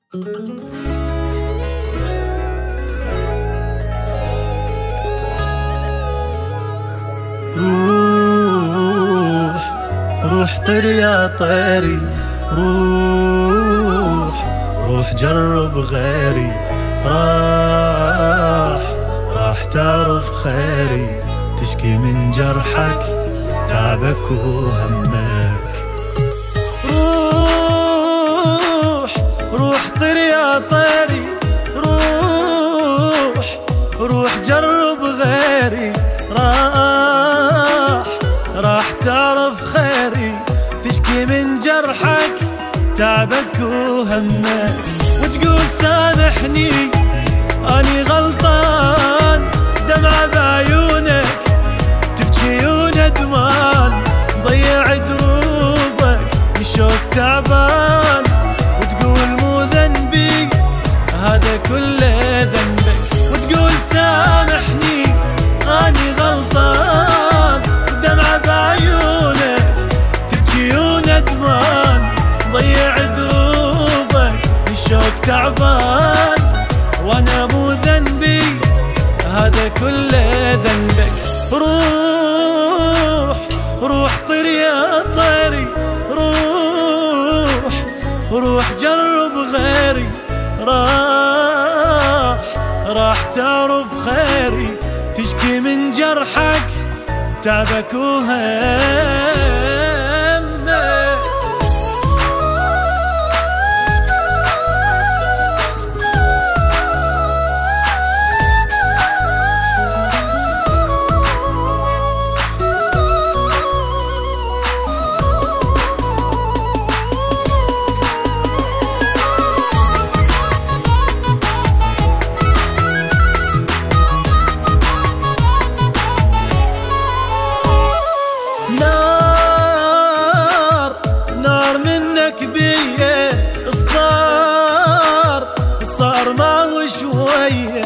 روح طير يا طيري، روح جرب غيري، راح تعرف خيري، تشكي من جرحك تعبك وهمك. روح طير يا طيري، روح جرب غيري، راح تعرف خيري، تشكي من جرحك تعبك وهمك. وتقول سامحني أني غلطان، دمعة بعيونك تبكي وندمان، ضيع دروبك الشوق تعبان. وتقول مو ذنبي هذا كله ذنبك، وتقول سامحني أني غلطان، دمعة بعيونك تبكي وندمان، ضيع دروبك الشوق تعبان. وانا مو ذنبي هذا كله ذنبك. روح طير يا طيري، روح جرب غيري، راح تعرف خيري، تشكي من جرحك تعبك وهمك. نار منك بيه، الصار ما هو شوية.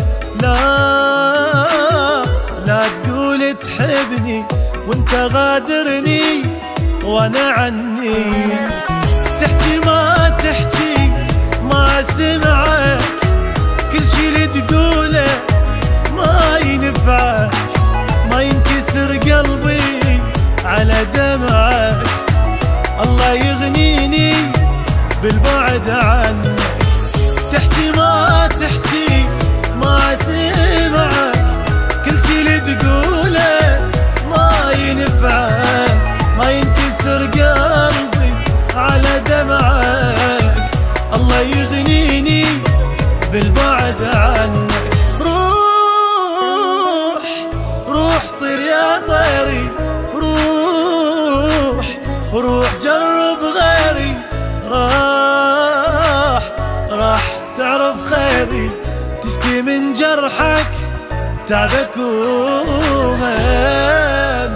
لا تقول تحبني وانت غادرني وانا عني، تحكي ما تحكي ما سمعك، كل شي اللي تقوله ما ينفعك، ما ينكسر قلبي على دمعك. الله يغنيني بالبعد عنك، تحكي ما تحكي ما سمعك، كل شي اللي تقوله ما ينفعك، ما ينكسر قلبي على دمعك. الله يغنيني بالبعد عنك. روح طير يا طيري، روح جرب غيري، راح تعرف خيري، تشكي من جرحك تعبك وهمك.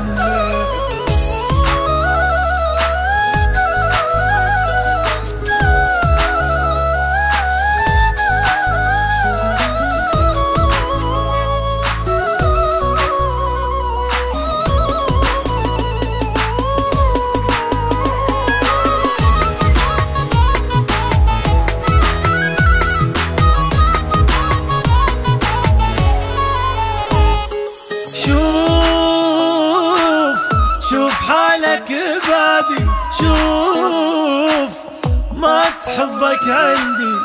شوف حالك بعدي، شوف ما تحبك عندي،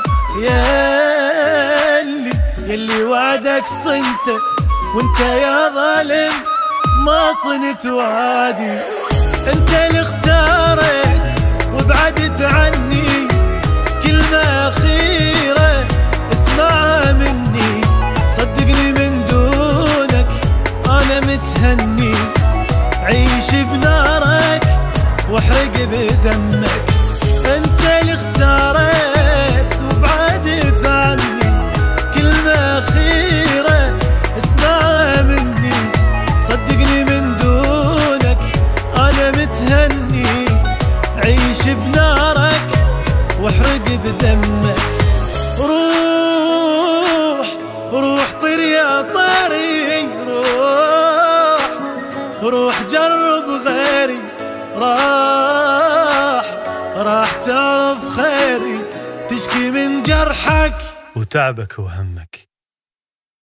يلي وعدك صنته، وانت يا ظالم ما صنت وعدي. انت اللي اختارت وبعدت عني، كلمة أخيرة اسمعها مني، صدقني من دونك أنا متهني. عيش بنارك واحرق بدمك، انت اللي اختارت وبعدت عني، كلمة أخيرة اسمعها مني، صدقني من دونك أنا متهني. عيش بنارك واحرق بدمك. روح طير يا طيري، روح جرب غيري، راح تعرف خيري، تشكي من جرحك وتعبك وهمك.